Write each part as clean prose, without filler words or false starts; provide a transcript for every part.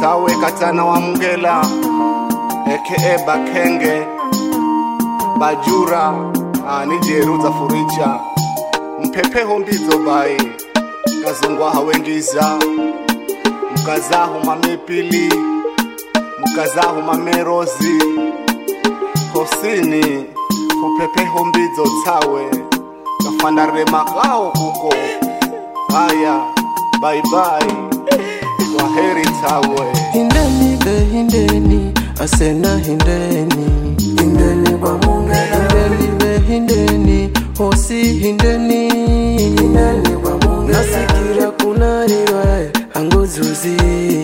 Tawe katana wa Mungela aka Bakenge Bajura nijeruza furicha mpepeho mbizo bai kazungwa hawengiza mkazahu mamepili mkazahu mamerozi hosini upepeho mbizo tawe kafandare makao kuko haya bye bye waheri tawe hindeni be hindeni asena hindeni hindeni kwa Mungela hindeni be hindeni hosi hindeni hindeni kwa Mungela nasikira kunariwa anguzuzi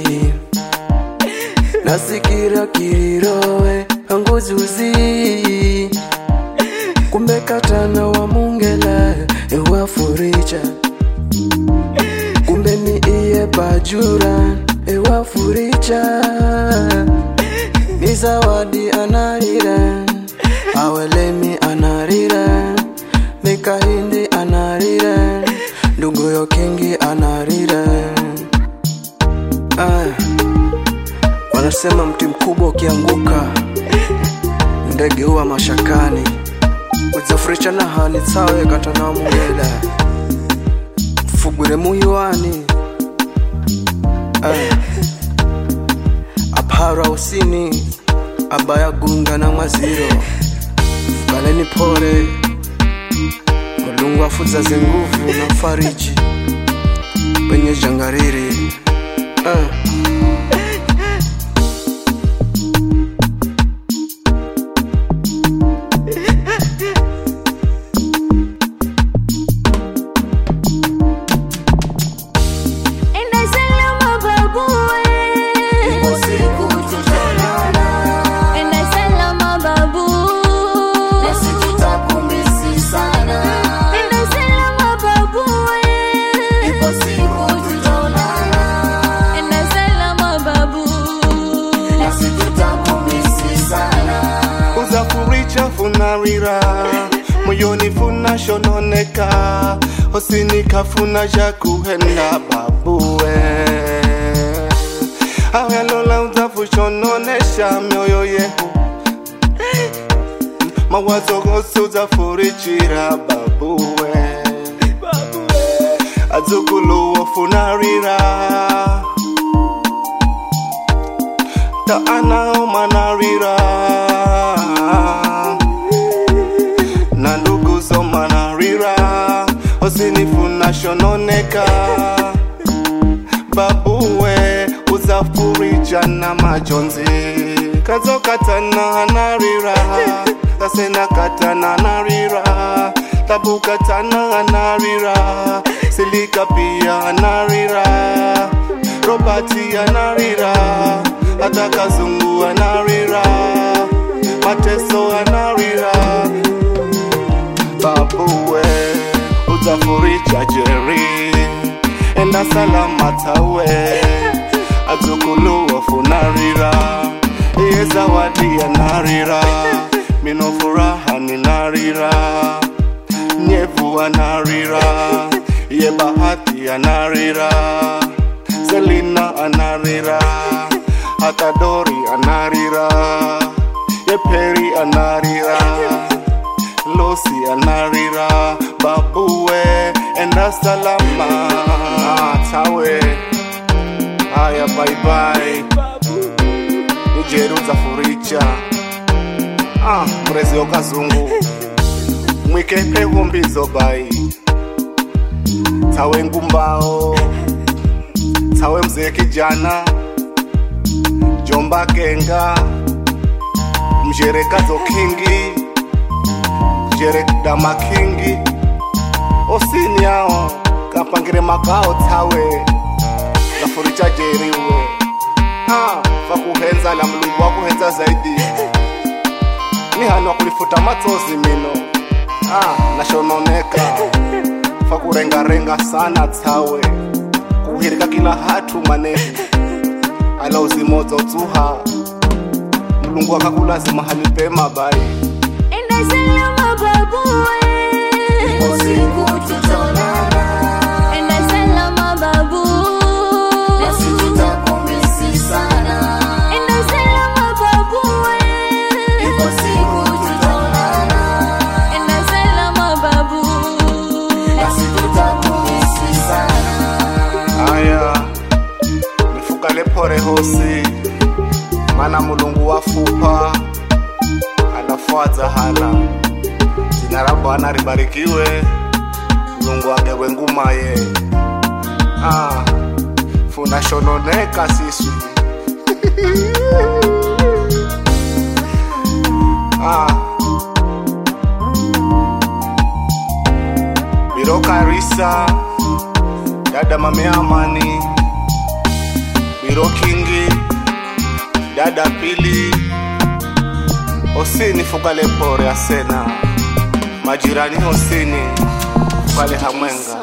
nasikira kirirowe anguzuzi kumbe katana wa Mungela ewa furicha kumbe ni iye Bajura ewa furicha ni zawadi anarira awelemi anarira Mikahindi anarira ndugu yo Kingi anarira wanasema mti mkubwa ukianguka ndege huwa mashakani uzafuricha na hani tawe katana wa Mungela fugure muyuani apara usini abaya gunga na maziro fukaleni pore mulungu afuza zenguvu na fariji penye jangariri funarira moyoni funa shononeka hosini kafuna jakuhenda babuwe awalola uzafu shononesha mioyo yehu mawazo gosu uzafurichira babuwe azukulu funarira taana manarira na ndugu zo manarira osinifuna shononeka babuwe uzafuricha na majonzi kazo katana anarira kasena katana anarira tabu katana anarira silika pia anarira robati anarira hata kazungu anarira mateso anarira babuwe uzafuricha jeri enda salama tawe azukulu funarira iye zawadi anarira mino furaha ninarira nyevu anarira iye bahati anarira Selina anarira hata Dori anarira ye Peri anarira Losi anarira babuwe enda salama tawe haya bye bye ujeruza furicha mrezi okazungu mwikepe humbizo bai tawe ngumbao tawe mzee kijana Jomba Kenga mjerekazo Kingi jerekda Kingi osini yao kapangire makao tawe lafuricha jeriwe fakuhenza la mlungu wako henza zaidi ni hano kulifuta matozi mino nashononeka fakurenga sana tawe kuhirika kila hatu manefu ala uzimozo tuha mlungu akakulazima halipema bai enda salama babuwe usiku tutonana enda salama babu nasi tutakumisi sana fugale pore hosi, mana mulungu wafupa anafuaza hala. Jina la Bwana libarikiwe, mulungu angewe ngumaye. Funa shononeka sisi. Biro Karisa, dada Mame Amani, Biro Kingi, dada Pili, Osini fugale pore asena, majirani Osini fugale hamwenga.